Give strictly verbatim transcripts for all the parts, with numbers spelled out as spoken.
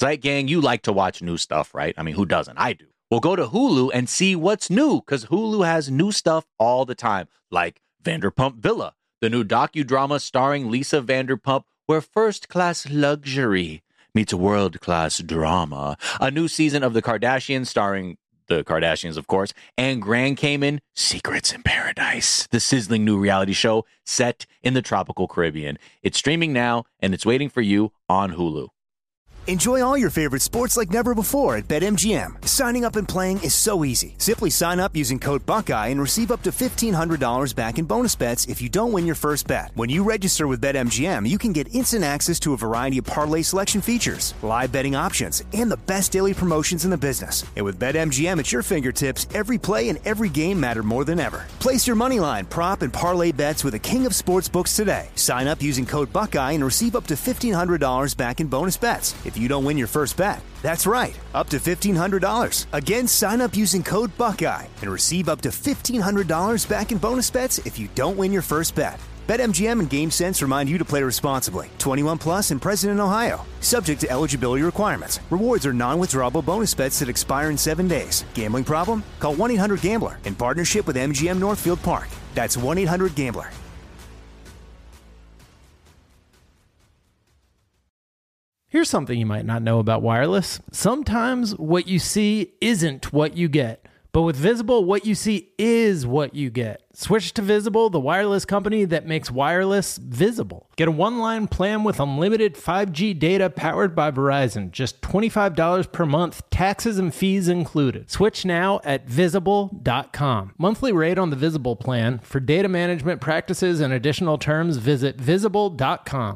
Zeit Gang, you like to watch new stuff, right? I mean, who doesn't? I do. Well, go to Hulu and see what's new, because Hulu has new stuff all the time, like Vanderpump Villa, the new docudrama starring Lisa Vanderpump, where first-class luxury meets world-class drama. A new season of The Kardashians starring the Kardashians, of course, and Grand Cayman, Secrets in Paradise, the sizzling new reality show set in the tropical Caribbean. It's streaming now, and it's waiting for you on Hulu. Enjoy all your favorite sports like never before at BetMGM. Signing up and playing is so easy. Simply sign up using code Buckeye and receive up to fifteen hundred dollars back in bonus bets if you don't win your first bet. When you register with BetMGM, you can get instant access to a variety of parlay selection features, live betting options, and the best daily promotions in the business. And with BetMGM at your fingertips, every play and every game matter more than ever. Place your moneyline, prop, and parlay bets with the king of sportsbooks today. Sign up using code Buckeye and receive up to fifteen hundred dollars back in bonus bets if you don't win your first bet. That's right, up to fifteen hundred dollars. Again, sign up using code Buckeye and receive up to fifteen hundred dollars back in bonus bets if you don't win your first bet. BetMGM and GameSense remind you to play responsibly. twenty-one plus and present in Ohio. Subject to eligibility requirements. Rewards are non-withdrawable bonus bets that expire in seven days. Gambling problem? Call one eight hundred gambler in partnership with M G M Northfield Park. That's one eight hundred gambler. Here's something you might not know about wireless. Sometimes what you see isn't what you get. But with Visible, what you see is what you get. Switch to Visible, the wireless company that makes wireless visible. Get a one-line plan with unlimited five G data powered by Verizon. Just twenty-five dollars per month, taxes and fees included. Switch now at visible dot com. Monthly rate on the Visible plan. For data management practices and additional terms, visit visible dot com.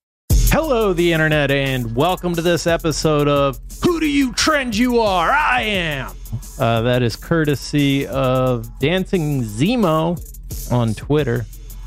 Hello, the internet, and welcome to this episode of Who Do You Trend You Are? I Am! Uh, that is courtesy of Dancing Zemo on Twitter,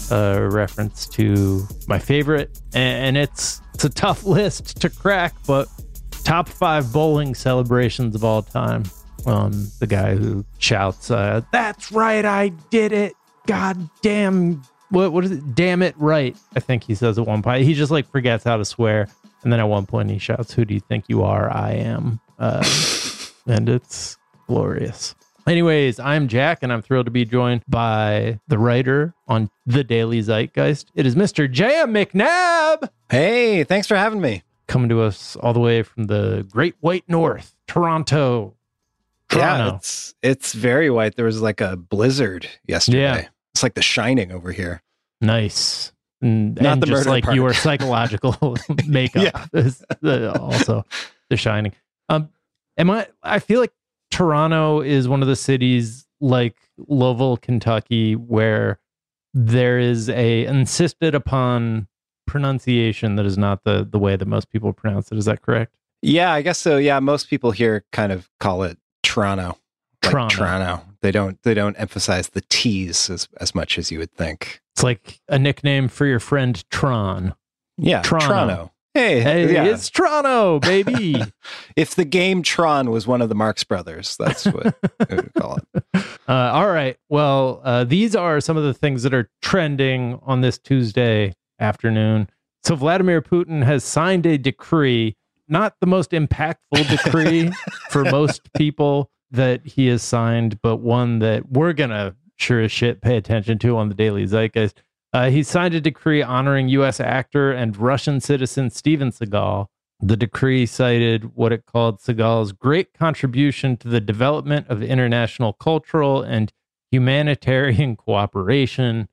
a reference to my favorite, and it's, it's a tough list to crack, but top five bowling celebrations of all time. Um, the guy who shouts, uh, "That's right, I did it! God damn! What what is it? Damn it right!" I think he says at one point. He just like forgets how to swear, and then at one point he shouts, "Who do you think you are? I am," uh, and it's glorious. Anyways, I'm Jack, and I'm thrilled to be joined by the writer on the Daily Zeitgeist. It is Mister J M McNabb. Hey, thanks for having me. Coming to us all the way from the Great White North, Toronto. Toronto. Yeah, it's it's very white. There was like a blizzard yesterday. Yeah. It's like The Shining over here. Nice. And, Not and the just murder like part. your psychological makeup Yeah. is uh, also The Shining. Um, am I? I feel like Toronto is one of the cities like Louisville, Kentucky, where there is a insisted upon pronunciation that is not the the way that most people pronounce it. Is that correct? Yeah, I guess so. Yeah, most people here kind of call it Toronto. Like Toronto. Toronto. They don't they don't emphasize the T's as, as much as you would think. It's like a nickname for your friend Tron. Yeah, Toronto. Toronto. Hey, Hey, yeah. it's Toronto, baby. If the game Tron was one of the Marx Brothers, that's what we would call it. Uh, all right. Well, uh, these are some of the things that are trending on this Tuesday afternoon. So Vladimir Putin has signed a decree, not the most impactful decree for most people that he has signed, but one that we're going to sure as shit pay attention to on the Daily Zeitgeist. Uh, he signed a decree honoring U S actor and Russian citizen Steven Seagal. The decree cited what it called Seagal's great contribution to the development of international cultural and humanitarian cooperation.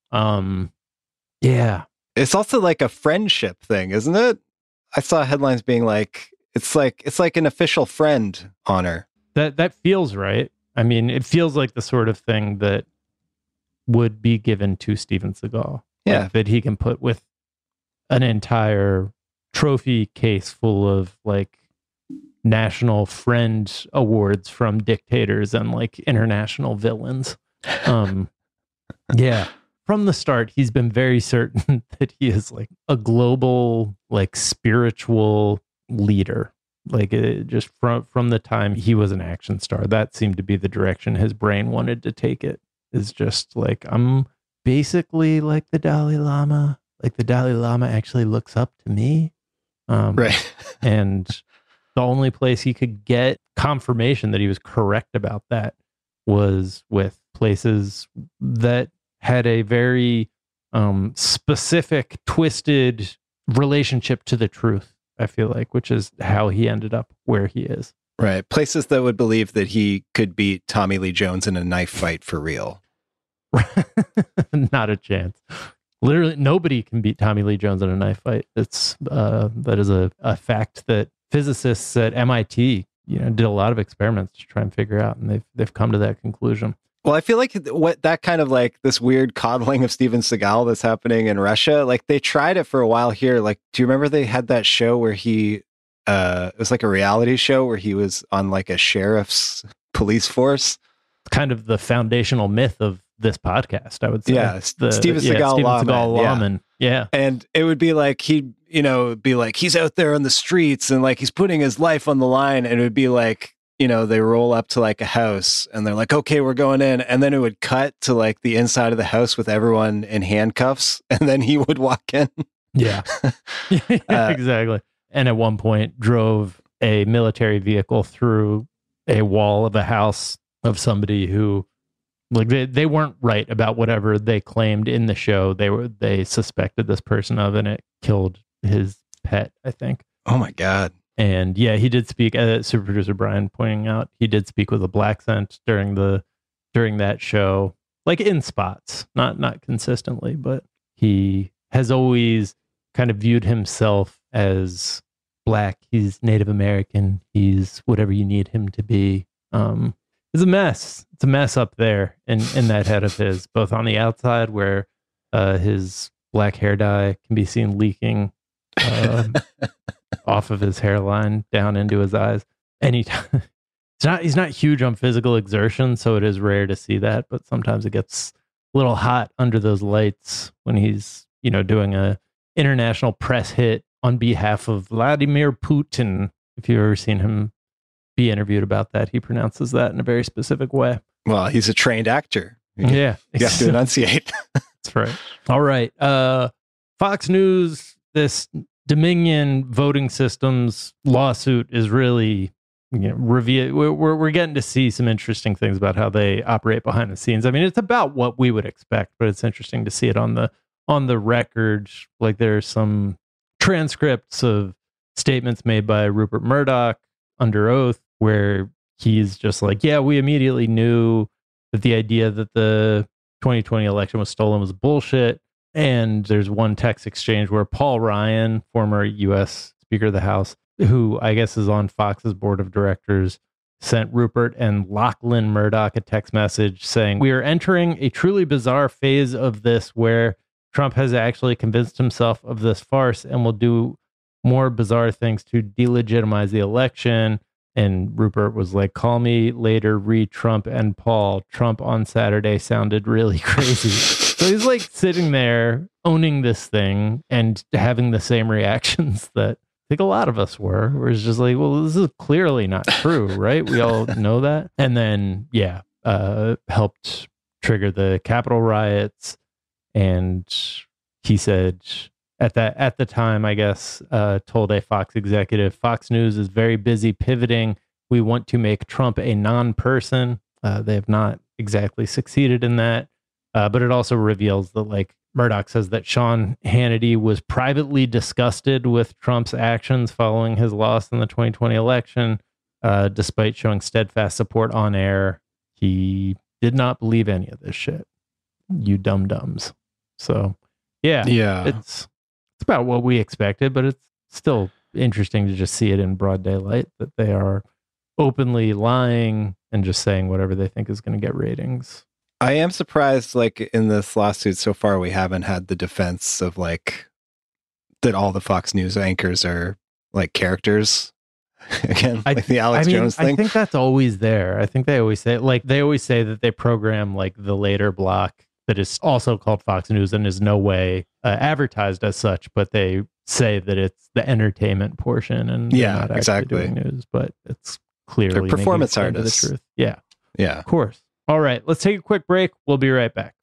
Um, yeah. It's also like a friendship thing, isn't it? I saw headlines being like, it's like it's like an official friend honor. That that feels right. I mean, it feels like the sort of thing that would be given to Steven Seagal. Yeah. Like, that he can put with an entire trophy case full of like national friend awards from dictators and like international villains. Um, yeah. From the start, he's been very certain that he is like a global, like spiritual leader. Like it, just from from the time he was an action star, that seemed to be the direction his brain wanted to take it. Is just like, I'm basically like the Dalai Lama. Like the Dalai Lama actually looks up to me. Um, Right. and the only place he could get confirmation that he was correct about that was with places that had a very um, specific, twisted relationship to the truth, I feel like, which is how he ended up where he is. Right. Places that would believe that he could beat Tommy Lee Jones in a knife fight for real. Not a chance. Literally, nobody can beat Tommy Lee Jones in a knife fight. It's uh, that is a, a fact that physicists at M I T, you know, did a lot of experiments to try and figure out, and they've they've come to that conclusion. Well, I feel like what that kind of like this weird coddling of Steven Seagal that's happening in Russia, like they tried it for a while here. Like, do you remember they had that show where he, uh, it was like a reality show where he was on like a sheriff's police force? Kind of the foundational myth of this podcast, I would say. Yeah, the, Steven yeah, Seagal, Steven lawman. Seagal lawman. Yeah. yeah. And it would be like, he'd, you know, be like, he's out there on the streets and like, he's putting his life on the line. And it would be like, you know, they roll up to like a house and they're like, okay, we're going in. And then it would cut to like the inside of the house with everyone in handcuffs. And then he would walk in. Yeah, uh, exactly. And at one point drove a military vehicle through a wall of a house of somebody who, like, they, they weren't right about whatever they claimed in the show. They were, they suspected this person of, and it killed his pet, I think. Oh my God. And yeah, he did speak, uh, super producer Brian pointing out, he did speak with a black accent during the, during that show, like in spots, not, not consistently, but he has always kind of viewed himself as black. He's Native American. He's whatever you need him to be. Um, it's a mess. It's a mess up there in, in that head of his, both on the outside where uh, his black hair dye can be seen leaking um, off of his hairline down into his eyes. Anytime. It's not, he's not huge on physical exertion, so it is rare to see that, but sometimes it gets a little hot under those lights when he's, you know, doing a international press hit on behalf of Vladimir Putin. If you've ever seen him be interviewed about that, he pronounces that in a very specific way. Well, he's a trained actor. You yeah. You have to enunciate. That's right. All right. Uh, Fox News, this Dominion voting systems lawsuit is really, you know, reveal. We're, we're, we're getting to see some interesting things about how they operate behind the scenes. I mean, it's about what we would expect, but it's interesting to see it on the, on the record. Like there's some transcripts of statements made by Rupert Murdoch under oath where he's just like, yeah, we immediately knew that the idea that the twenty twenty election was stolen was bullshit. And there's one text exchange where Paul Ryan, former U S Speaker of the House, who I guess is on Fox's board of directors, sent Rupert and Lachlan Murdoch a text message saying, we are entering a truly bizarre phase of this where Trump has actually convinced himself of this farce and will do more bizarre things to delegitimize the election. And Rupert was like, call me later, re Trump and Paul. Trump on Saturday sounded really crazy. So he's like sitting there owning this thing and having the same reactions that I think a lot of us were, where it's just like, well, this is clearly not true, right? We all know that. And then, yeah, uh, helped trigger the Capitol riots. And he said at that at the time, I guess, uh, told a Fox executive, Fox News is very busy pivoting. We want to make Trump a non-person. Uh, they have not exactly succeeded in that. Uh, but it also reveals that, like, Murdoch says that Sean Hannity was privately disgusted with Trump's actions following his loss in the twenty twenty election. Uh, despite showing steadfast support on air, he did not believe any of this shit. You dum-dums. So, yeah, yeah, it's it's about what we expected, but it's still interesting to just see it in broad daylight that they are openly lying and just saying whatever they think is going to get ratings. I am surprised, like, in this lawsuit so far, we haven't had the defense of, like, that all the Fox News anchors are, like, characters. Again, like I, the Alex I mean, Jones thing. I think that's always there. I think they always say, like, they always say that they program, like, the later block that is also called Fox News and is no way uh, advertised as such, but they say that it's the entertainment portion and yeah, not actually exactly. doing news, but it's clearly they're performance artists. The truth. Yeah. Yeah. Of course. All right, let's take a quick break. We'll be right back.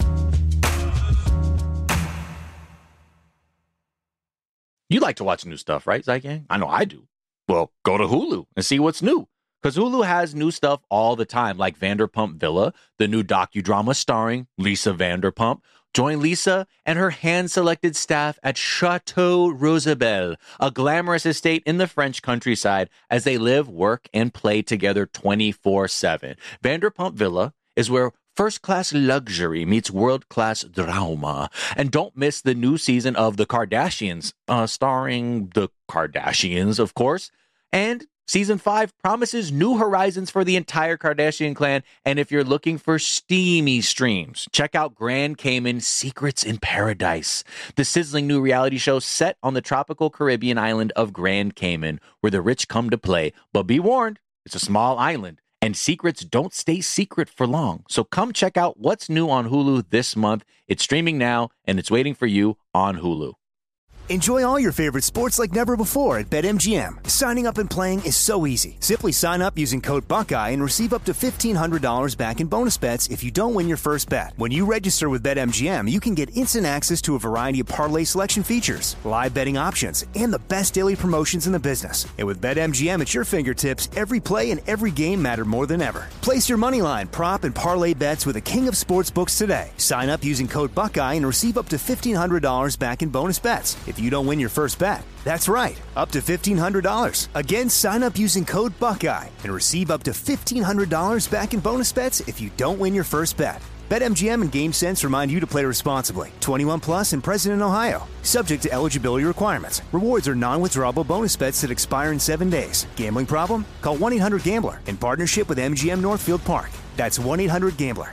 You like to watch new stuff, right, Zygang? I know I do. Well, go to Hulu and see what's new. Because Hulu has new stuff all the time, like Vanderpump Villa, the new docudrama starring Lisa Vanderpump. Join Lisa and her hand-selected staff at Chateau Rosabelle, a glamorous estate in the French countryside, as they live, work, and play together twenty-four seven. Vanderpump Villa is where first-class luxury meets world-class drama. And don't miss the new season of The Kardashians, uh, starring the Kardashians, of course. And Season five promises new horizons for the entire Kardashian clan, and if you're looking for steamy streams, check out Grand Cayman Secrets in Paradise, the sizzling new reality show set on the tropical Caribbean island of Grand Cayman, where the rich come to play. But be warned, it's a small island, and secrets don't stay secret for long. So come check out what's new on Hulu this month. It's streaming now, and it's waiting for you on Hulu. Enjoy all your favorite sports like never before at BetMGM. Signing up and playing is so easy. Simply sign up using code Buckeye and receive up to fifteen hundred dollars back in bonus bets if you don't win your first bet. When you register with BetMGM, you can get instant access to a variety of parlay selection features, live betting options, and the best daily promotions in the business. And with BetMGM at your fingertips, every play and every game matter more than ever. Place your moneyline, prop, and parlay bets with the king of sportsbooks today. Sign up using code Buckeye and receive up to fifteen hundred dollars back in bonus bets if you don't win your first bet. That's right, up to fifteen hundred dollars. Again, sign up using code Buckeye and receive up to fifteen hundred dollars back in bonus bets if you don't win your first bet. BetMGM and GameSense remind you to play responsibly. twenty-one plus and present in Ohio. Subject to eligibility requirements. Rewards are non-withdrawable bonus bets that expire in seven days. Gambling problem? Call one eight hundred gambler in partnership with M G M Northfield Park. That's one eight hundred gambler.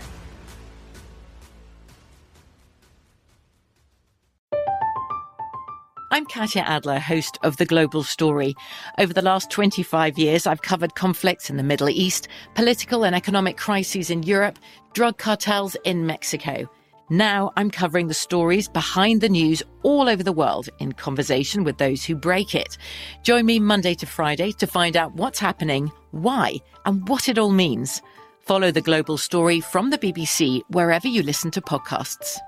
I'm Katya Adler, host of The Global Story. Over the last twenty-five years, I've covered conflicts in the Middle East, political and economic crises in Europe, drug cartels in Mexico. Now I'm covering the stories behind the news all over the world in conversation with those who break it. Join me Monday to Friday to find out what's happening, why, and what it all means. Follow The Global Story from the B B C wherever you listen to podcasts.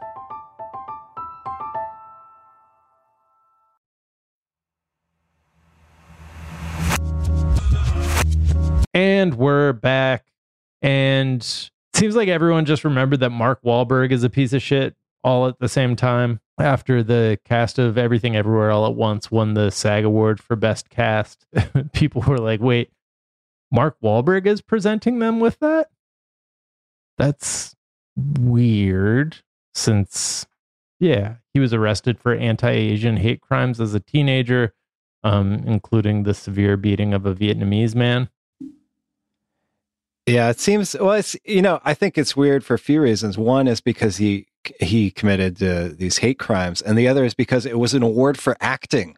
And we're back. And it seems like everyone just remembered that Mark Wahlberg is a piece of shit all at the same time. After the cast of Everything Everywhere All at Once won the SAG Award for Best Cast, people were like, wait, Mark Wahlberg is presenting them with that? That's weird, since, yeah, he was arrested for anti-Asian hate crimes as a teenager, um, including the severe beating of a Vietnamese man. Yeah, it seems, well, it's, you know, I think it's weird for a few reasons. One is because he he committed uh, these hate crimes, and the other is because it was an award for acting.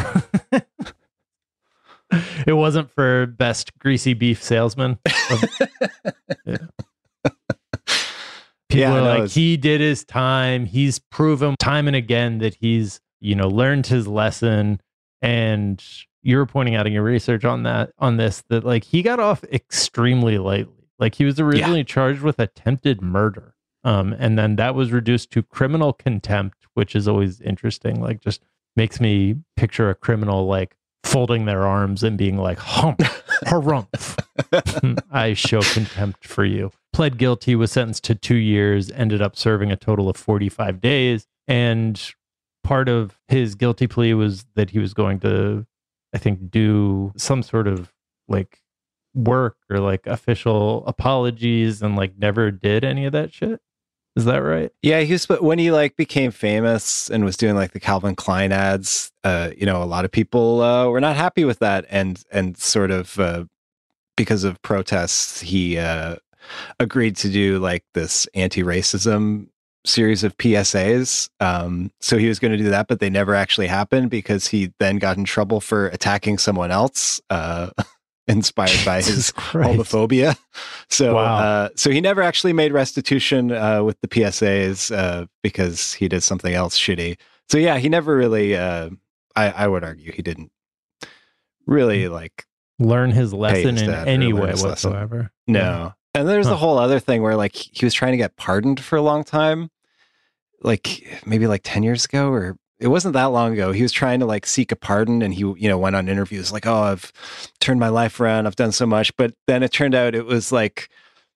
It wasn't for best greasy beef salesman. Yeah. People Yeah, are no, like, it's- he did his time. He's proven time and again that he's, you know, learned his lesson. And you were pointing out in your research on that, on this, that like he got off extremely lightly. Like he was originally yeah. charged with attempted murder. Um, and then that was reduced to criminal contempt, which is always interesting. Like just makes me picture a criminal like folding their arms and being like, hump, harumph. I show contempt for you. Pled guilty, was sentenced to two years, ended up serving a total of forty-five days. And part of his guilty plea was that he was going to, I think, do some sort of like work or like official apologies, and like never did any of that shit. Is that right? Yeah, he was, but when he like became famous and was doing like the Calvin Klein ads, uh, you know, a lot of people uh, were not happy with that, and and sort of uh, because of protests, he uh, agreed to do like this anti-racism series of P S As. Um, so he was going to do that, but they never actually happened because he then got in trouble for attacking someone else. Uh, inspired by his homophobia. So, wow. uh, so he never actually made restitution, uh, with the P S As, uh, because he did something else shitty. So yeah, he never really, uh, I, I would argue he didn't really like learn his lesson in any way whatsoever. Lesson. No. Yeah. And there's huh. the whole other thing where like he was trying to get pardoned for a long time, like maybe like ten years ago or it wasn't that long ago. He was trying to like seek a pardon, and he, you know, went on interviews like, "Oh, I've turned my life around. I've done so much." But then it turned out it was like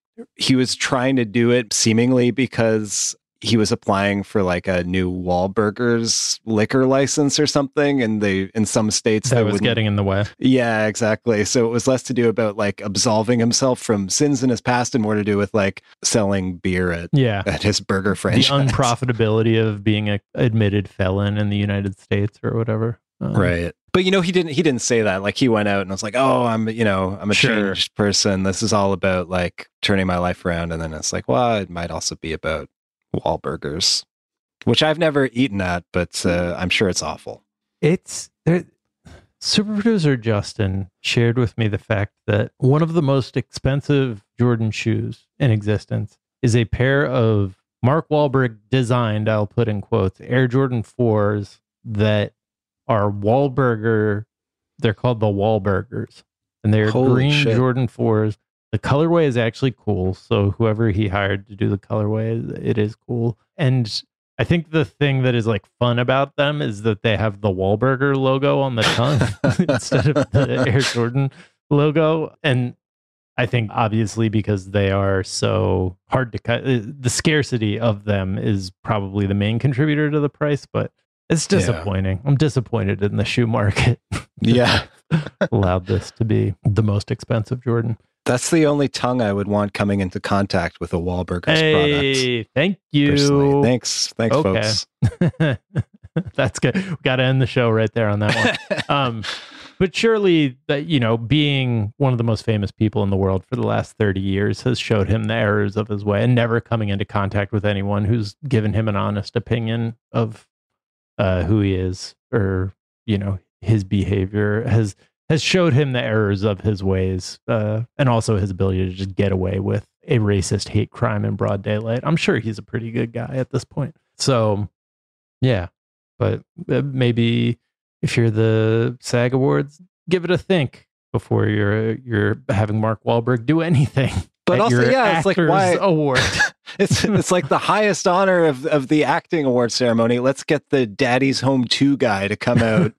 he was trying to do it seemingly because he was applying for like a new Wahlburgers liquor license or something, and they in some states that was getting in the way. Yeah, exactly. So it was less to do about like absolving himself from sins in his past and more to do with like selling beer at yeah at his burger franchise. The unprofitability of being a admitted felon in the United States or whatever. Um, right. But you know, he didn't he didn't say that. Like he went out and was like, "Oh, I'm you know I'm a Sure. changed person. This is all about like turning my life around." And then it's like, well, it might also be about Wahlburgers, which I've never eaten at, but uh, I'm sure it's awful. It's there. Super producer Justin shared with me the fact that one of the most expensive Jordan shoes in existence is a pair of Mark Wahlberg designed, I'll put in quotes, Air Jordan fours that are Wahlburger. They're called the Wahlburgers, and they're Holy green shit. Jordan fours. The colorway is actually cool. So whoever he hired to do the colorway, it is cool. And I think the thing that is like fun about them is that they have the Wahlburger logo on the tongue instead of the Air Jordan logo. And I think obviously because they are so hard to cut, the scarcity of them is probably the main contributor to the price, but it's disappointing. Yeah. I'm disappointed in the shoe market. Yeah. Allowed this to be the most expensive Jordan. That's the only tongue I would want coming into contact with a Wahlburgers hey, product. Thank you. Personally. Thanks. Thanks, okay. folks. That's good. We got to end the show right there on that one. um, but surely that, you know, being one of the most famous people in the world for the last thirty years has showed him the errors of his way, and never coming into contact with anyone who's given him an honest opinion of uh, who he is or, you know, his behavior has has showed him the errors of his ways, uh, and also his ability to just get away with a racist hate crime in broad daylight. I'm sure he's a pretty good guy at this point. So, yeah, but maybe if you're the SAG Awards, give it a think before you're you're having Mark Wahlberg do anything. But also, yeah, it's like why award. it's it's like the highest honor of of the acting award ceremony. Let's get the Daddy's Home two guy to come out.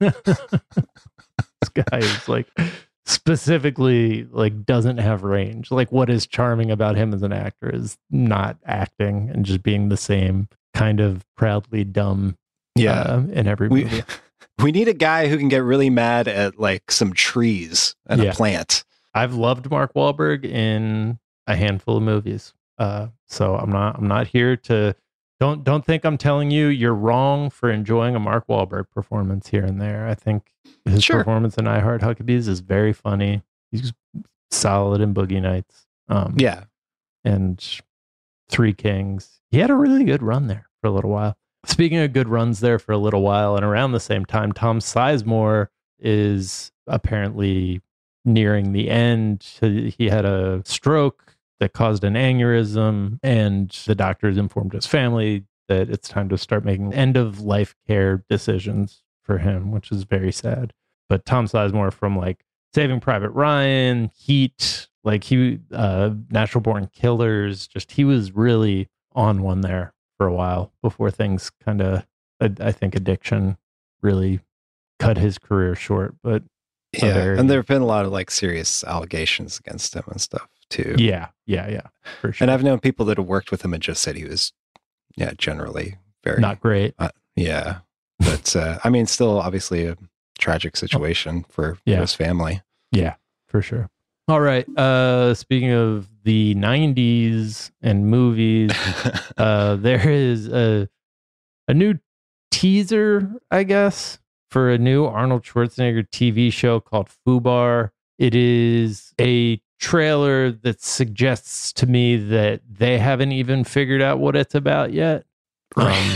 This guy is like specifically like doesn't have range. Like what is charming about him as an actor is not acting and just being the same kind of proudly dumb. Yeah, uh, in every we, movie. We need a guy who can get really mad at like some trees and yeah. a plant. I've loved Mark Wahlberg in a handful of movies. Uh, so I'm not I'm not here to don't don't think I'm telling you you're wrong for enjoying a Mark Wahlberg performance here and there. I think his sure. performance in I Heart Huckabees is very funny. He's solid in Boogie Nights. Um, yeah. And Three Kings. He had a really good run there for a little while. Speaking of good runs there for a little while, and around the same time, Tom Sizemore is apparently nearing the end. He had a stroke that caused an aneurysm, and the doctors informed his family that it's time to start making end of life care decisions for him, which is very sad. But Tom Sizemore from like Saving Private Ryan, Heat, like he, uh, Natural Born Killers, just he was really on one there for a while before things kind of, I, I think addiction really cut his career short. But yeah, very, and there have been a lot of like serious allegations against him and stuff too. Yeah, yeah, yeah, for sure. And I've known people that have worked with him and just said he was, yeah, generally very not great. Uh, yeah, but uh, I mean, still obviously a tragic situation for, yeah. for his family. Yeah, for sure. All right. Uh, speaking of the nineties and movies, uh, there is a a new teaser, I guess, for a new Arnold Schwarzenegger T V show called Fubar. It is a trailer that suggests to me that they haven't even figured out what it's about yet. Um,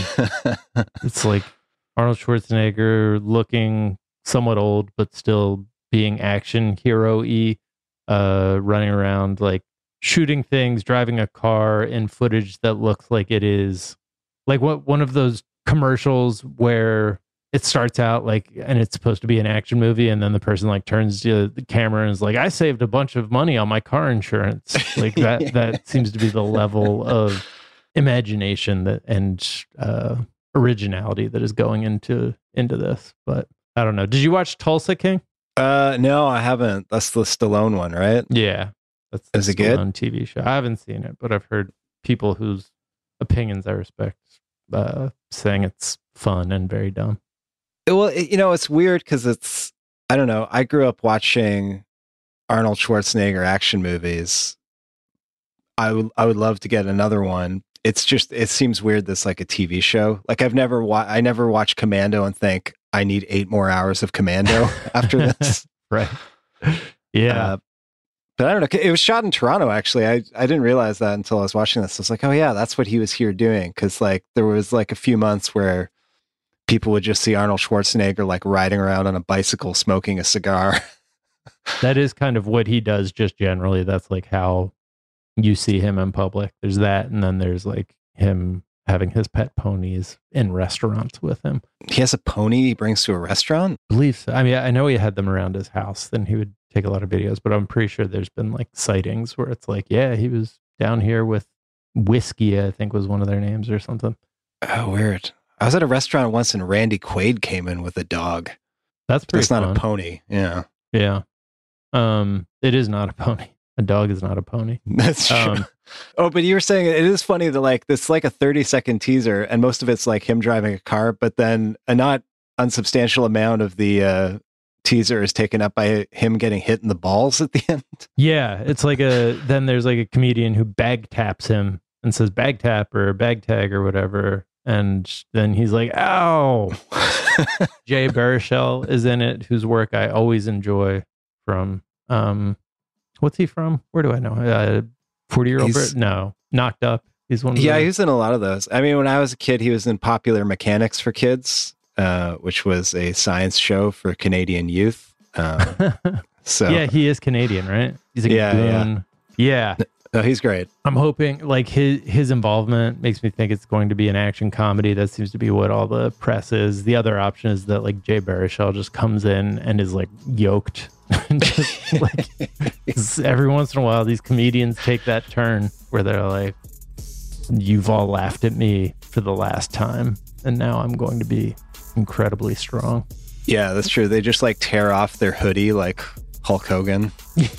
it's like Arnold Schwarzenegger looking somewhat old, but still being action hero-y, uh, running around like shooting things, driving a car in footage that looks like it is like what one of those commercials where it starts out like, and it's supposed to be an action movie, and then the person like turns to the camera and is like, I saved a bunch of money on my car insurance. Like that, that seems to be the level of imagination that and uh, originality that is going into into this. But I don't know. Did you watch Tulsa King? Uh, no, I haven't. That's the Stallone one, right? Yeah, that's the Is it good? Stallone T V show. I haven't seen it, but I've heard people whose opinions I respect uh, saying it's fun and very dumb. Well, it, you know, it's weird because it's, I don't know. I grew up watching Arnold Schwarzenegger action movies. I would, I would love to get another one. It's just, it seems weird that's like a T V show. Like I've never wa- I never watched Commando and think I need eight more hours of Commando after this. Right. Yeah. Uh, but I don't know. It was shot in Toronto, actually. I, I didn't realize that until I was watching this. I was like, oh yeah, that's what he was here doing. Cause like there was like a few months where people would just see Arnold Schwarzenegger like riding around on a bicycle, smoking a cigar. That is kind of what he does just generally. That's like how you see him in public. There's that. And then there's like him having his pet ponies in restaurants with him. He has a pony he brings to a restaurant? I believe so. I mean, I know he had them around his house. Then he would take a lot of videos, but I'm pretty sure there's been like sightings where it's like, yeah, he was down here with Whiskey, I think was one of their names or something. Oh, weird. I was at a restaurant once and Randy Quaid came in with a dog. That's pretty It's not fun. a pony. Yeah. Yeah. Um, it is not a pony. A dog is not a pony. That's true. Um, oh, but you were saying it is funny that like this like a thirty second teaser and most of it's like him driving a car, but then a not unsubstantial amount of the uh, teaser is taken up by him getting hit in the balls at the end. Yeah. It's like a, then there's like a comedian who bag taps him and says bag tap or bag tag or whatever. And then he's like, ow. Jay Baruchel is in it, whose work I always enjoy from, um, what's he from? Where do I know? Uh, forty year old He's- Brit? No. Knocked Up. He's one of Yeah, the, he was in a lot of those. I mean, when I was a kid, he was in Popular Mechanics for Kids, uh, which was a science show for Canadian youth. Um, so yeah, he is Canadian, right? He's a Yeah, yeah. goon. Yeah. no, he's great. I'm hoping like his his involvement makes me think it's going to be an action comedy. That seems to be what all the press is. The other option is that like Jay Baruchel just comes in and is like yoked. Just, like, every once in a while, these comedians take that turn where they're like, "You've all laughed at me for the last time, and now I'm going to be incredibly strong." Yeah, that's true. They just like tear off their hoodie like Hulk Hogan.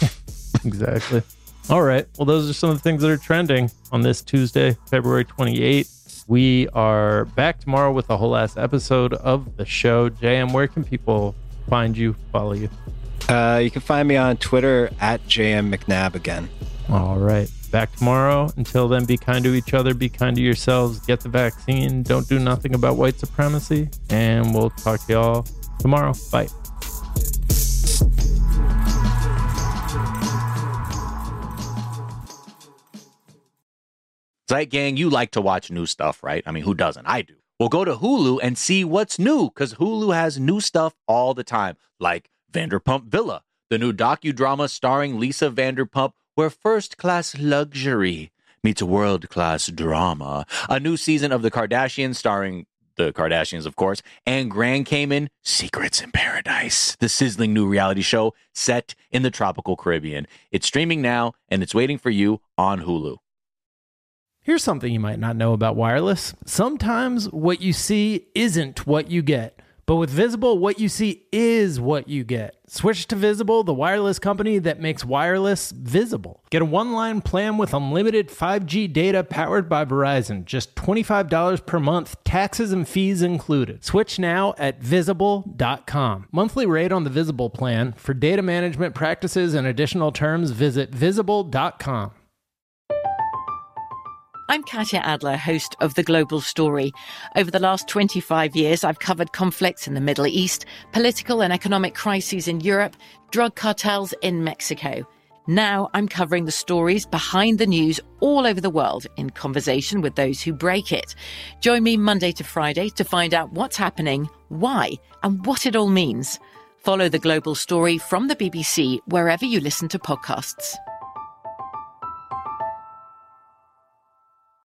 Exactly. All right. Well, those are some of the things that are trending on this Tuesday, February twenty-eighth. We are back tomorrow with a whole ass episode of the show. J M, where can people find you, follow you? Uh, you can find me on Twitter at J M McNabb again. All right. Back tomorrow. Until then, be kind to each other. Be kind to yourselves. Get the vaccine. Don't do nothing about white supremacy. And we'll talk to y'all tomorrow. Bye. Zeit Gang, you like to watch new stuff, right? I mean, who doesn't? I do. Well, go to Hulu and see what's new, because Hulu has new stuff all the time, like Vanderpump Villa, the new docudrama starring Lisa Vanderpump, where first-class luxury meets world-class drama. A new season of The Kardashians starring the Kardashians, of course, and Grand Cayman, Secrets in Paradise, the sizzling new reality show set in the tropical Caribbean. It's streaming now, and it's waiting for you on Hulu. Here's something you might not know about wireless. Sometimes what you see isn't what you get. But with Visible, what you see is what you get. Switch to Visible, the wireless company that makes wireless visible. Get a one-line plan with unlimited five G data powered by Verizon. Just twenty-five dollars per month, taxes and fees included. Switch now at visible dot com. Monthly rate on the Visible plan. For data management practices and additional terms, visit visible dot com. I'm Katya Adler, host of The Global Story. Over the last twenty-five years, I've covered conflicts in the Middle East, political and economic crises in Europe, drug cartels in Mexico. Now I'm covering the stories behind the news all over the world in conversation with those who break it. Join me Monday to Friday to find out what's happening, why, and what it all means. Follow The Global Story from the B B C wherever you listen to podcasts.